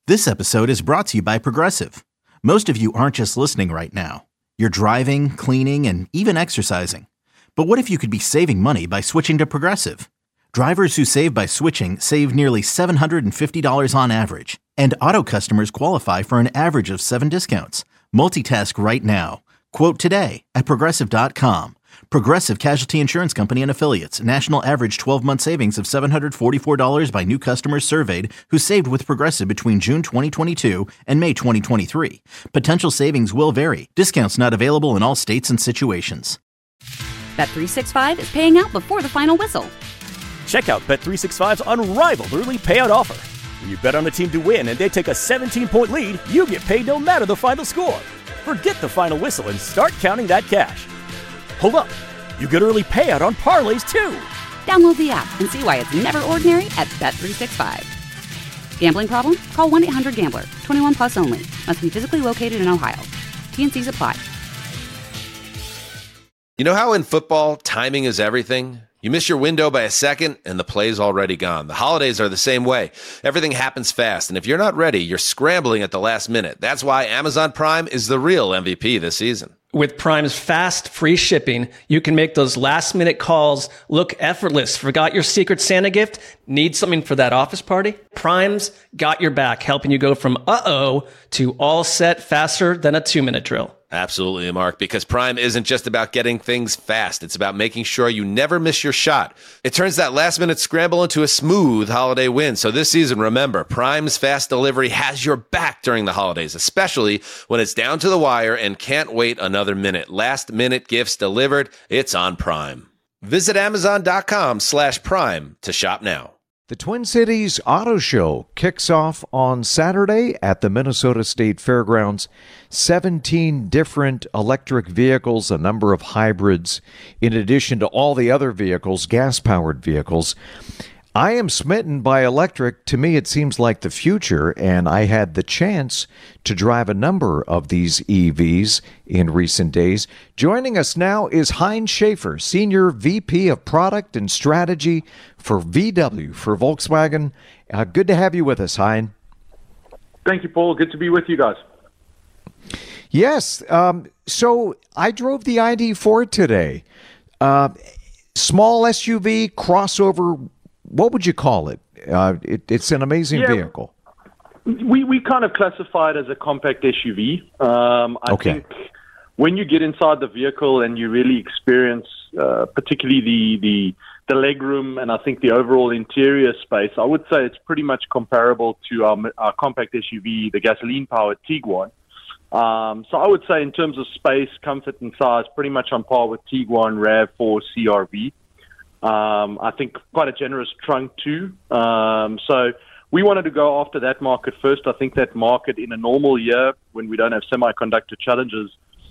This episode is brought to you by Progressive. Most of you aren't just listening right now. You're driving, cleaning, and even exercising. But what if you could be saving money by switching to Progressive? Drivers who save by switching save nearly $750 on average. And auto customers qualify for an average of 7 discounts. Multitask right now. Quote today at Progressive.com. Progressive Casualty Insurance Company and Affiliates. National average 12-month savings of $744 by new customers surveyed who saved with Progressive between June 2022 and May 2023. Potential savings will vary. Discounts not available in all states and situations. Bet365 is paying out before the final whistle. Check out Bet365's unrivaled early payout offer. When you bet on a team to win and they take a 17-point lead, you get paid no matter the final score. Forget the final whistle and start counting that cash. Hold up. You get early payout on parlays, too. Download the app and see why it's never ordinary at Bet365. Gambling problem? Call 1-800-GAMBLER. 21 plus only. Must be physically located in Ohio. T&Cs apply. You know how in football, timing is everything? You miss your window by a second, and the play's already gone. The holidays are the same way. Everything happens fast, and if you're not ready, you're scrambling at the last minute. That's why Amazon Prime is the real MVP this season. With Prime's fast, free shipping, you can make those last-minute calls look effortless. Forgot your Secret Santa gift? Need something for that office party? Prime's got your back, helping you go from uh-oh to all set faster than a 2-minute drill. Absolutely, Mark, because Prime isn't just about getting things fast. It's about making sure you never miss your shot. It turns that last-minute scramble into a smooth holiday win. So this season, remember, Prime's fast delivery has your back during the holidays, especially when it's down to the wire and can't wait another minute. Last-minute gifts delivered, it's on Prime. Visit Amazon.com/Prime to shop now. The Twin Cities Auto Show kicks off on Saturday at the Minnesota State Fairgrounds. 17 different electric vehicles, a number of hybrids, in addition to all the other vehicles, gas-powered vehicles. I am smitten by electric. To me, it seems like the future, and I had the chance to drive a number of these EVs in recent days. Joining us now is Hein Schaefer, Senior VP of Product and Strategy for VW, for Volkswagen. Good to have you with us, Hein. Thank you, Paul. Good to be with you guys. Yes. So I drove the ID4 today. Small SUV, crossover. What would you call it? It's an amazing vehicle. We kind of classify it as a compact SUV. I think when you get inside the vehicle and you really experience, particularly the legroom and I think the overall interior space, I would say it's pretty much comparable to our compact SUV, the gasoline-powered Tiguan. So I would say in terms of space, comfort, and size, pretty much on par with Tiguan, RAV4, CR-V. I think quite a generous trunk too. So we wanted to go after that market first. I think that market in a normal year when we don't have semiconductor challenges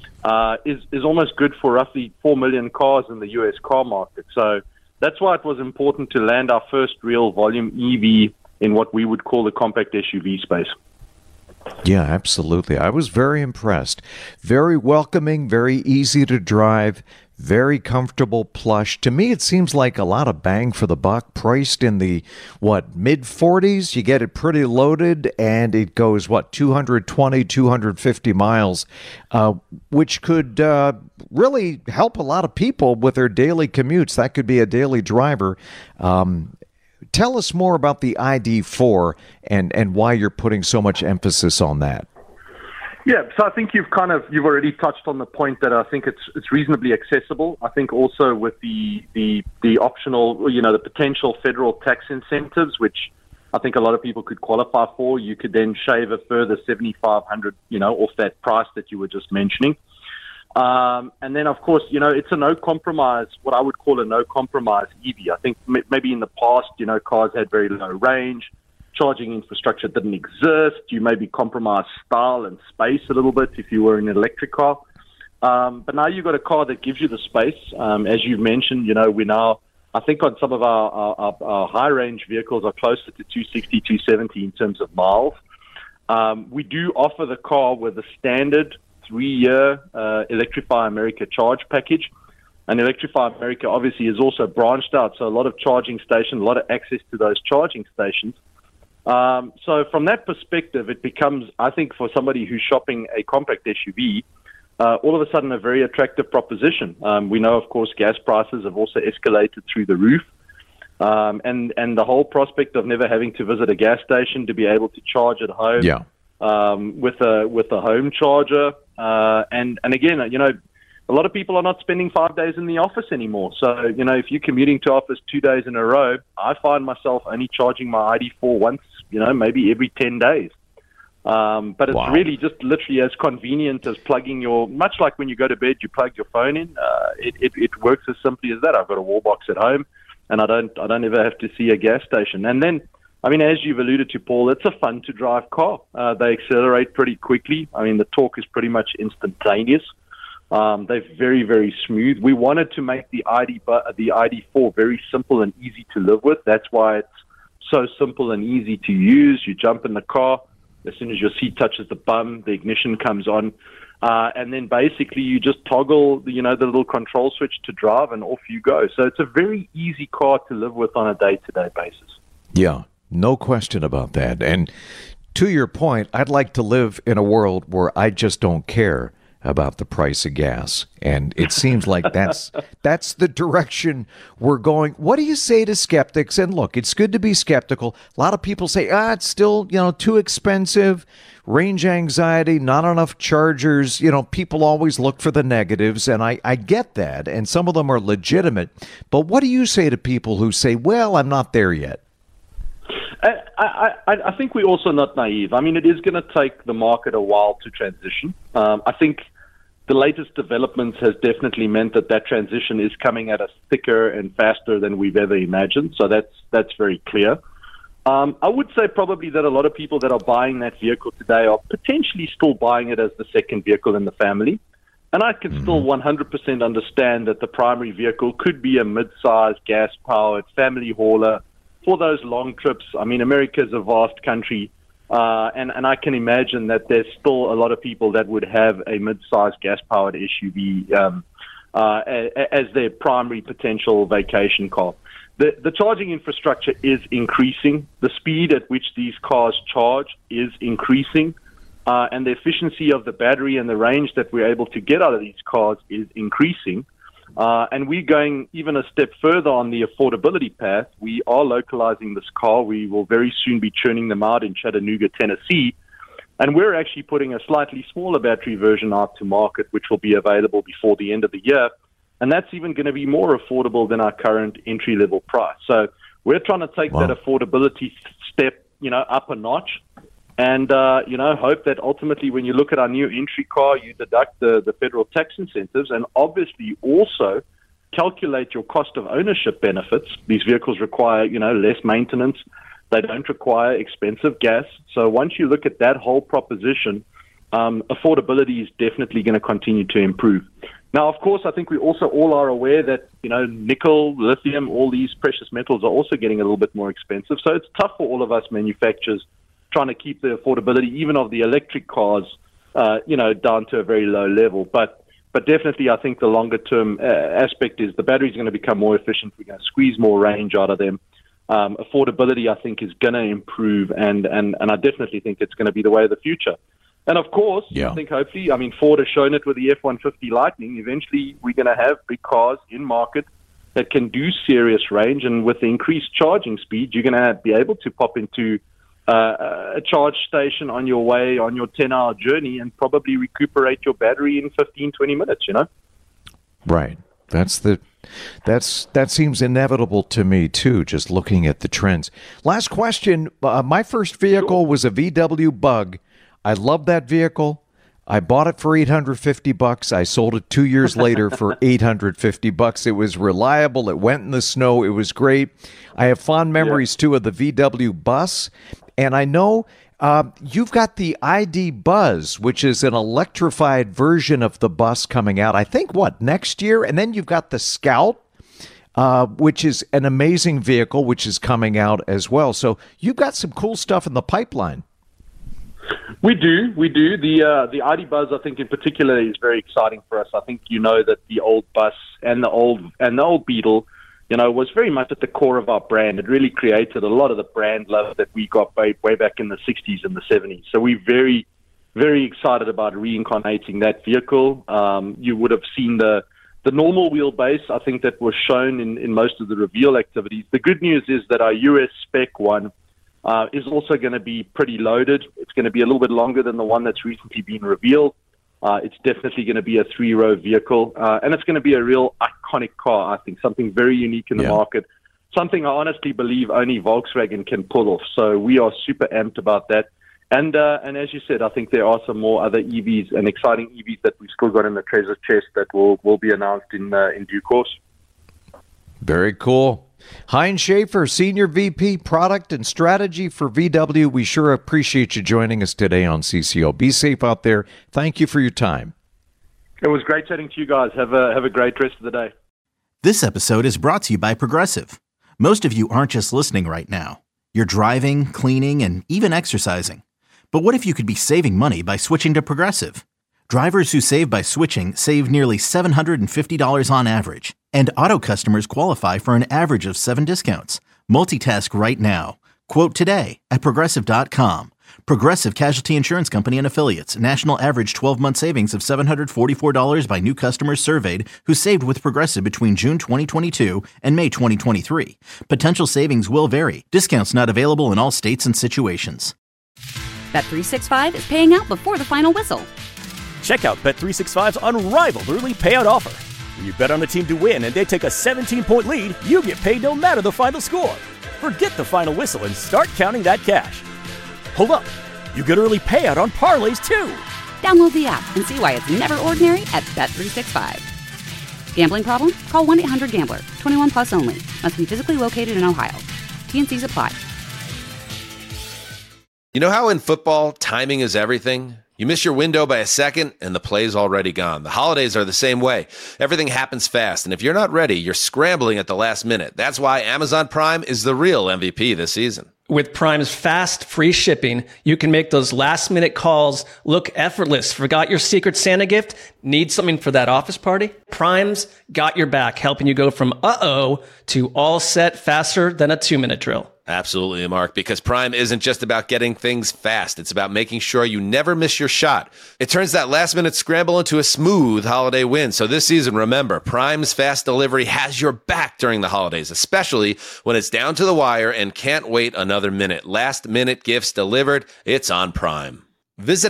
is almost good for roughly 4 million cars in the U.S. car market. So that's why it was important to land our first real volume EV in what we would call the compact SUV space. Yeah, absolutely. I was very impressed. Very welcoming, very easy to drive, very comfortable, plush. To me, it seems like a lot of bang for the buck, priced in the, mid-40s? You get it pretty loaded, and it goes, 220, 250 miles, which could really help a lot of people with their daily commutes. That could be a daily driver. Tell us more about the ID4 and why you're putting so much emphasis on that. Yeah, so I think you've already touched on the point that I think it's reasonably accessible. I think also with the optional, the potential federal tax incentives, which I think a lot of people could qualify for, you could then shave a further $7,500, off that price that you were just mentioning. And then, of course, it's a no-compromise, what I would call a no-compromise EV. I think maybe in the past, cars had very low range, charging infrastructure didn't exist, you maybe compromise style and space a little bit if you were in an electric car. But now you've got a car that gives you the space. As you've mentioned, we now, I think on some of our high-range vehicles are closer to 260, 270 in terms of miles. We do offer the car with a standard 3-year Electrify America charge package. And Electrify America obviously is also branched out, so a lot of charging stations, a lot of access to those charging stations. So from that perspective, it becomes, I think, for somebody who's shopping a compact SUV, all of a sudden a very attractive proposition. We know, of course, gas prices have also escalated through the roof. And the whole prospect of never having to visit a gas station to be able to charge at home with a home charger. And again, a lot of people are not spending 5 days in the office anymore. So, if you're commuting to office 2 days in a row, I find myself only charging my ID4 once, maybe every 10 days. But it's really just literally as convenient as plugging much like when you go to bed, you plug your phone in. It works as simply as that. I've got a wall box at home, and I don't ever have to see a gas station. And then, as you've alluded to, Paul, it's a fun to drive car. They accelerate pretty quickly. The torque is pretty much instantaneous. They're very, very smooth. We wanted to make the ID4 very simple and easy to live with. That's why it's so simple and easy to use. You jump in the car. As soon as your seat touches the bum, the ignition comes on. And then basically you just toggle the little control switch to drive, and off you go. So it's a very easy car to live with on a day-to-day basis. Yeah, no question about that. And to your point, I'd like to live in a world where I just don't care about the price of gas. And it seems like that's the direction we're going. What do you say to skeptics? And look, it's good to be skeptical. A lot of people say, it's still, too expensive, range anxiety, not enough chargers. People always look for the negatives, and I get that. And some of them are legitimate. But what do you say to people who say, well, I'm not there yet? I think we're also not naive. It is going to take the market a while to transition. I think the latest developments has definitely meant that transition is coming at us thicker and faster than we've ever imagined. So that's very clear. I would say probably that a lot of people that are buying that vehicle today are potentially still buying it as the second vehicle in the family. And I can still 100% understand that the primary vehicle could be a mid-sized gas-powered family hauler for those long trips. America is a vast country. And I can imagine that there's still a lot of people that would have a mid-sized gas-powered SUV as their primary potential vacation car. The charging infrastructure is increasing. The speed at which these cars charge is increasing. And the efficiency of the battery and the range that we're able to get out of these cars is increasing. And we're going even a step further on the affordability path. We are localizing this car. We will very soon be churning them out in Chattanooga, Tennessee. And we're actually putting a slightly smaller battery version out to market, which will be available before the end of the year. And that's even going to be more affordable than our current entry-level price. So we're trying to take that affordability step, up a notch. And, hope that ultimately when you look at our new entry car, you deduct the federal tax incentives and obviously also calculate your cost of ownership benefits. These vehicles require, less maintenance. They don't require expensive gas. So once you look at that whole proposition, affordability is definitely going to continue to improve. Now, of course, I think we also all are aware that, nickel, lithium, all these precious metals are also getting a little bit more expensive. So it's tough for all of us manufacturers trying to keep the affordability even of the electric cars, down to a very low level. But definitely, I think the longer term aspect is the batteries are going to become more efficient. We're going to squeeze more range out of them. Affordability, I think, is going to improve, and I definitely think it's going to be the way of the future. And of course, I think hopefully, Ford has shown it with the F-150 Lightning. Eventually, we're going to have big cars in market that can do serious range, and with the increased charging speed, you're going to be able to pop into a charge station on your way on your 10-hour journey and probably recuperate your battery in 15, 20 minutes, Right. That seems inevitable to me too, just looking at the trends. Last question. My first vehicle was a VW Bug. I love that vehicle. I bought it for $850. I sold it 2 years later for $850. It was reliable. It went in the snow. It was great. I have fond memories too of the VW Bus. And I know you've got the ID Buzz, which is an electrified version of the bus coming out, I think, next year? And then you've got the Scout, which is an amazing vehicle, which is coming out as well. So you've got some cool stuff in the pipeline. We do. The ID Buzz, I think, in particular, is very exciting for us. I think that the old Bus and the old Beetle was very much at the core of our brand. It really created a lot of the brand love that we got way back in the 60s and the 70s. So we're very, very excited about reincarnating that vehicle. You would have seen the normal wheelbase, I think, that was shown in most of the reveal activities. The good news is that our US spec one is also going to be pretty loaded. It's going to be a little bit longer than the one that's recently been revealed. It's definitely going to be a 3-row vehicle, and it's going to be a real iconic car, I think, something very unique in the market, something I honestly believe only Volkswagen can pull off. So we are super amped about that. And as you said, I think there are some more other EVs and exciting EVs that we've still got in the treasure chest that will be announced in due course. Very cool. Heinz Schaefer, Senior VP, Product and Strategy for VW. We sure appreciate you joining us today on CCO. Be safe out there. Thank you for your time. It was great chatting to you guys. Have a great rest of the day. This episode is brought to you by Progressive. Most of you aren't just listening right now. You're driving, cleaning, and even exercising. But what if you could be saving money by switching to Progressive? Drivers who save by switching save nearly $750 on average. And auto customers qualify for an average of 7 discounts. Multitask right now. Quote today at Progressive.com. Progressive Casualty Insurance Company and Affiliates. National average 12-month savings of $744 by new customers surveyed who saved with Progressive between June 2022 and May 2023. Potential savings will vary. Discounts not available in all states and situations. Bet365 is paying out before the final whistle. Check out Bet365's unrivaled early payout offer. When you bet on a team to win and they take a 17-point lead, you get paid no matter the final score. Forget the final whistle and start counting that cash. Hold up. You get early payout on parlays, too. Download the app and see why it's never ordinary at Bet365. Gambling problem? Call 1-800-GAMBLER. 21 plus only. Must be physically located in Ohio. T&Cs apply. You know how in football, timing is everything? You miss your window by a second, and the play's already gone. The holidays are the same way. Everything happens fast, and if you're not ready, you're scrambling at the last minute. That's why Amazon Prime is the real MVP this season. With Prime's fast, free shipping, you can make those last-minute calls look effortless. Forgot your Secret Santa gift? Need something for that office party? Prime's got your back, helping you go from uh-oh to all set faster than a 2-minute drill. Absolutely, Mark, because Prime isn't just about getting things fast. It's about making sure you never miss your shot. It turns that last-minute scramble into a smooth holiday win. So this season, remember, Prime's fast delivery has your back during the holidays, especially when it's down to the wire and can't wait another minute. Last-minute gifts delivered. It's on Prime. Visit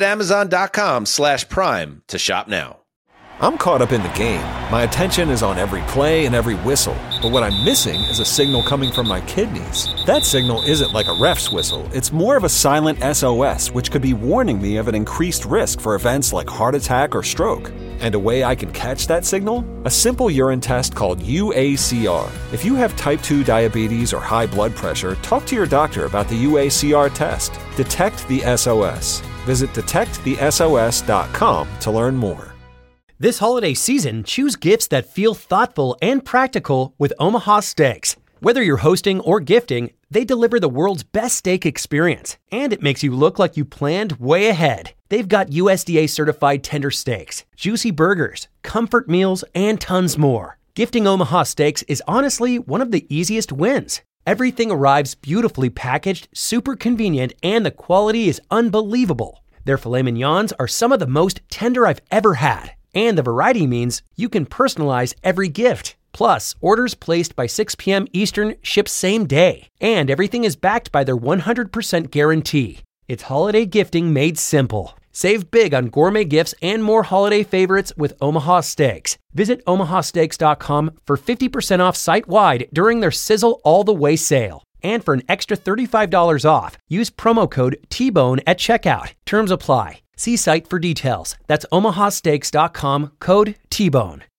Amazon.com/Prime to shop now. I'm caught up in the game. My attention is on every play and every whistle. But what I'm missing is a signal coming from my kidneys. That signal isn't like a ref's whistle. It's more of a silent SOS, which could be warning me of an increased risk for events like heart attack or stroke. And a way I can catch that signal? A simple urine test called UACR. If you have type 2 diabetes or high blood pressure, talk to your doctor about the UACR test. Detect the SOS. Visit detectthesos.com to learn more. This holiday season, choose gifts that feel thoughtful and practical with Omaha Steaks. Whether you're hosting or gifting, they deliver the world's best steak experience, and it makes you look like you planned way ahead. They've got USDA certified tender steaks, juicy burgers, comfort meals, and tons more. Gifting Omaha Steaks is honestly one of the easiest wins. Everything arrives beautifully packaged, super convenient, and the quality is unbelievable. Their filet mignons are some of the most tender I've ever had. And the variety means you can personalize every gift. Plus, orders placed by 6 p.m. Eastern ship same day. And everything is backed by their 100% guarantee. It's holiday gifting made simple. Save big on gourmet gifts and more holiday favorites with Omaha Steaks. Visit omahasteaks.com for 50% off site-wide during their Sizzle All the Way sale. And for an extra $35 off, use promo code TBONE at checkout. Terms apply. See site for details. That's omahasteaks.com, code TBONE.